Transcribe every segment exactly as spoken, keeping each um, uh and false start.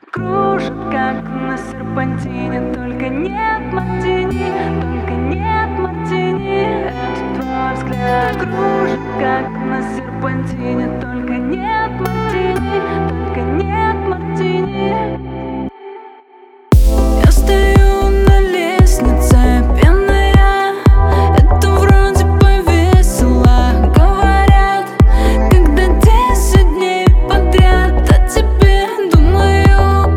Кружит, как на серпантине, только нет мартини, только нет мартини. Это твой взгляд. Кружит, как на серпантине, только нет мартини, только нет мартини. Я стою на лестнице, пьяная, это вроде бы весело. Говорят, когда десять дней подряд о тебе думаю.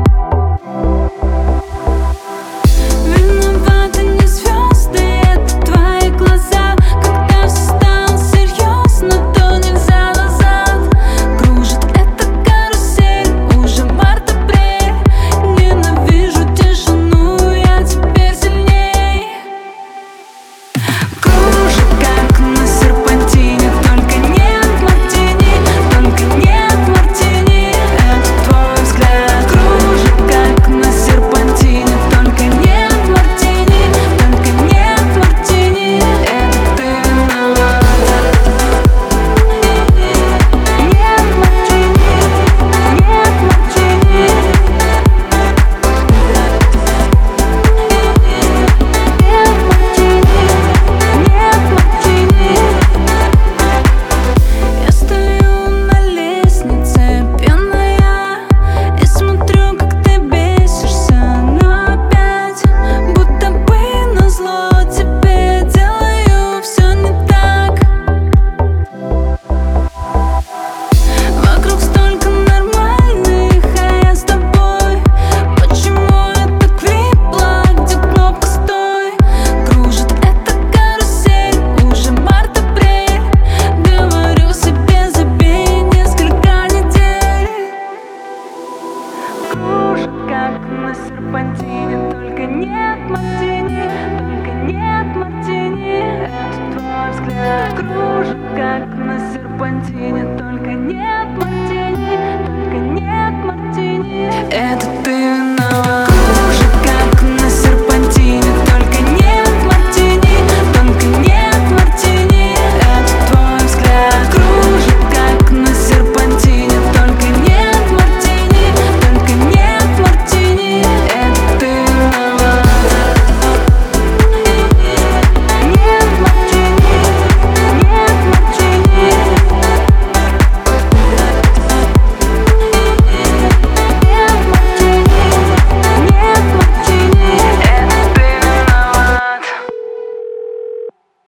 Виноваты не звезды, это твои глаза. Когда все стало серьезно, то нельзя назад. Кружит эта карусель, уже март-апрель. Ненавижу тишину, я теперь сильней. Кружит, как на серпантине, только нет мартини, только нет мартини. Это твой взгляд. Кружит, как на серпантине, только нет мартини, только нет мартини. Это ты виновата. Нет мартини, нет мартини. Нет мартини, я стою на лестнице, пьяная, и смотрю, как ты бесишься, но опять будто бы назло тебе делаю все не так. Вокруг столько нормальных, а я с тобой. Почему я так влипла, где кнопка стой? Кружит эта карусель, уже март-апрель. Говорю себе, забей несколько недель. Кружит, как на серпантине, только нет мартини, только нет мартини. Это твой взгляд. Кружит, как на серпантине, только нет